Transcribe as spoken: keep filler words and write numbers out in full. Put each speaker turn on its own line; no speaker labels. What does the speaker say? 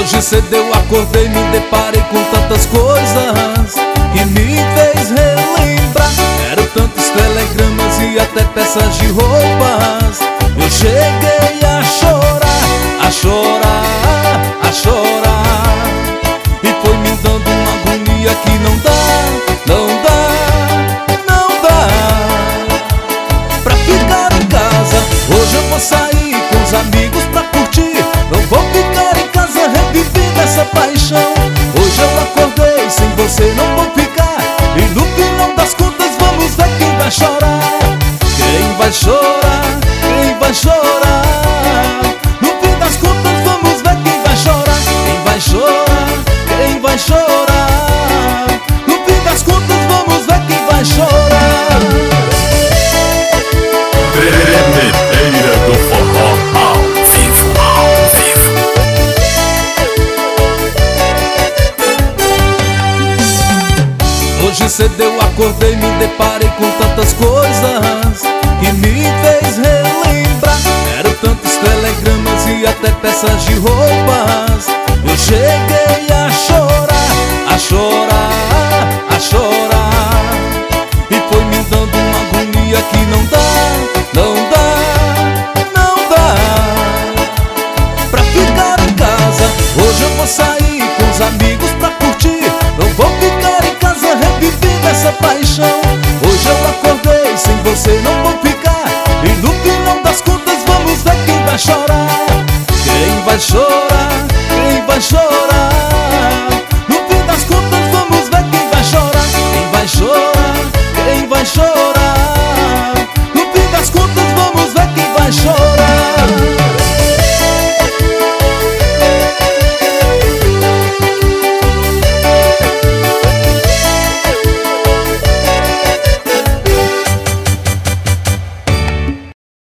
Hoje cedo eu acordei, me deparei com tantas coisas que me fez relembrar. Eram tantos telegramas e até peças de roupas. Eu cheguei a chorar, a chorar, a chorar. E foi me dando uma agonia que não dá, não dá, não dá pra ficar em casa. Hoje eu vou sair com os amigos pra curtir. Não vou ficar em casa revivendo essa paixão. Hoje eu acordei, sem você não vou ficar. E no final das contas vamos ver quem vai chorar. Quem vai chorar, quem vai chorar. No fim das contas vamos ver quem vai chorar. Quem vai chorar, quem vai chorar. No fim das contas vamos ver quem vai chorar.
Tremedeira do forró ao vivo, ao vivo.
Hoje cedo eu acordei, me deparei com tantas coisas que me fez relembrar. Eram tantos telegramas e até peças de roupas. Eu cheguei a chorar, a chorar, a chorar. E foi me dando uma agonia que não dá, não dá, não dá pra ficar em casa. Hoje eu vou sair com os amigos pra curtir. Não vou ficar em casa revivendo essa paixão. Hoje eu acordei, sem você não vou ficar. E no final das contas vamos ver quem vai chorar. Quem vai chorar, quem vai chorar.